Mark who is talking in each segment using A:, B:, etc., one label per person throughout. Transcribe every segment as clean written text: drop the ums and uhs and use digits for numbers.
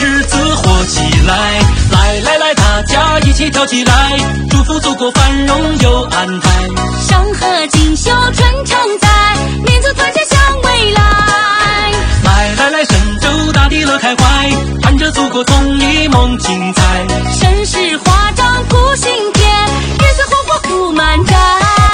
A: 日子活起来。来来来，大家一起跳起来，祝福祖国繁荣又安泰。
B: 山河锦绣春常在，民族团结向未来。
A: 来来来，神州大地乐开怀，盼着祖国统一梦精彩。
B: 盛世华章谱新篇，日子红火福满载。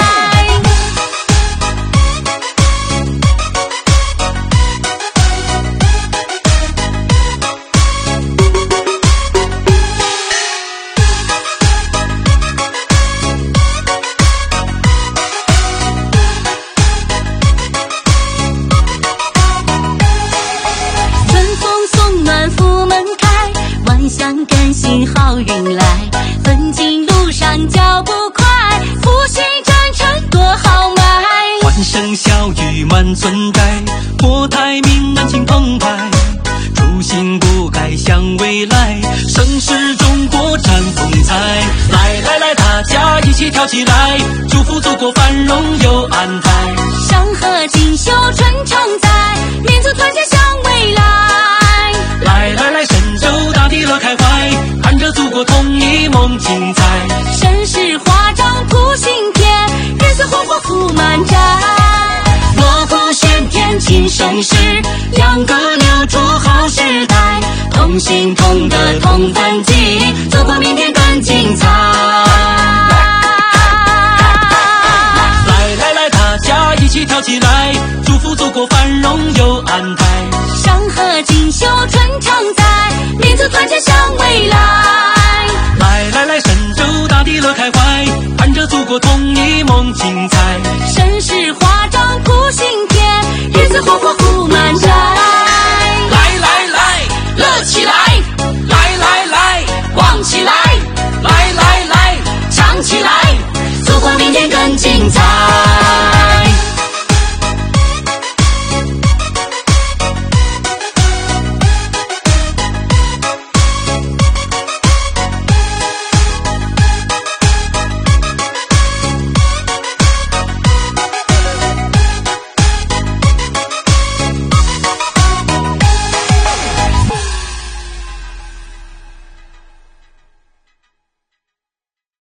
B: 想更新好运来，奋进路上脚步快，复兴征程多豪迈。
A: 欢声笑语满村寨，国泰民安情澎湃。初心不改向未来，盛世中国展风采。来来来，大家一起跳起来，祝福祖国繁荣又安泰。
B: 山河锦绣春常在，民族团结向未来。
A: 来来来，神州大地乐开怀，盼着祖国统一梦精彩。
B: 盛世华章谱新篇，日子红火福满载。锣鼓喧天庆盛世，秧歌留住好时代。同心同德同奋进，祖国明天更精彩。
A: 来来来，大家一起跳起来，祝福祖国繁荣又安泰。
B: 山河锦绣春常在，民族团结向未来。
A: 来来来，神州大地乐开怀，盼着祖国统一梦精彩。
B: 盛世华章谱新篇，日子红火福满载。
A: 来来来，乐起来！来来来，
B: 旺起来！
A: 来来来，
B: 唱起来！祖国明天更精彩。